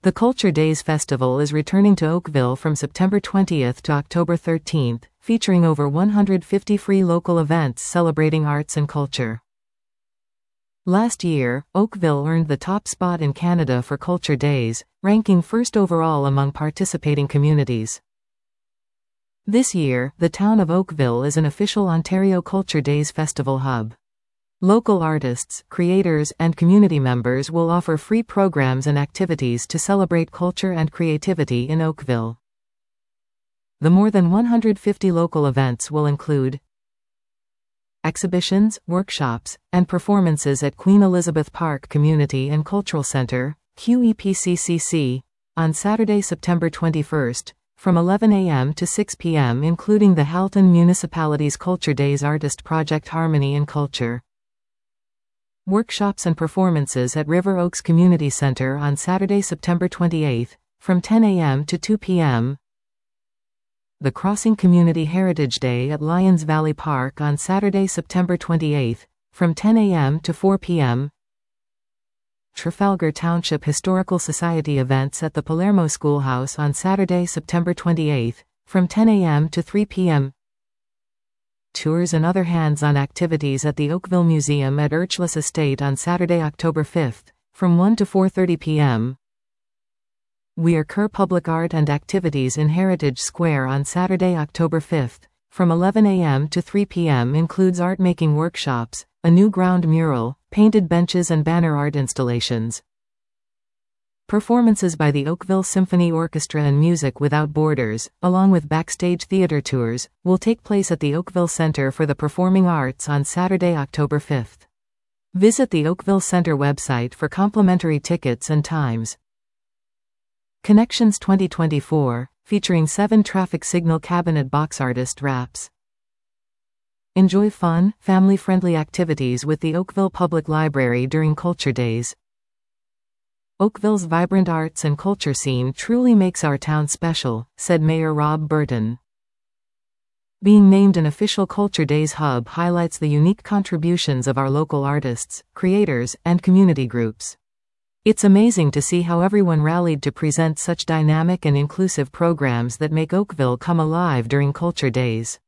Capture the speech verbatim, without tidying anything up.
The Culture Days Festival is returning to Oakville from September twentieth to October thirteenth, featuring over one hundred fifty free local events celebrating arts and culture. Last year, Oakville earned the top spot in Canada for Culture Days, ranking first overall among participating communities. This year, the town of Oakville is an official Ontario Culture Days Festival hub. Local artists, creators, and community members will offer free programs and activities to celebrate culture and creativity in Oakville. The more than one hundred fifty local events will include exhibitions, workshops, and performances at Queen Elizabeth Park Community and Cultural Centre, Q E P C C C, on Saturday, September twenty-first, from eleven a m to six p m including the Halton Municipality's Culture Days Artist Project Harmony and Culture. Workshops and performances at River Oaks Community Centre on Saturday, September twenty-eighth, from ten a m to two p m The Crossing Community Heritage Day at Lions Valley Park on Saturday, September twenty-eighth, from ten a m to four p m Trafalgar Township Historical Society events at the Palermo Schoolhouse on Saturday, September twenty-eighth, from ten a m to three p m Tours and other hands-on activities at the Oakville Museum at Urchlis Estate on Saturday, October fifth, from one to four thirty p m Weir Kerr Public Art and Activities in Heritage Square on Saturday, October fifth, from eleven a m to three p m includes art-making workshops, a new ground mural, painted benches and banner art installations. Performances by the Oakville Symphony Orchestra and Music Without Borders, along with backstage theater tours, will take place at the Oakville Center for the Performing Arts on Saturday, October fifth. Visit the Oakville Center website for complimentary tickets and times. Connections twenty twenty-four, featuring seven traffic signal cabinet box artist raps. Enjoy fun, family-friendly activities with the Oakville Public Library during Culture Days. Oakville's vibrant arts and culture scene truly makes our town special, said Mayor Rob Burton. Being named an official Culture Days hub highlights the unique contributions of our local artists, creators, and community groups. It's amazing to see how everyone rallied to present such dynamic and inclusive programs that make Oakville come alive during Culture Days.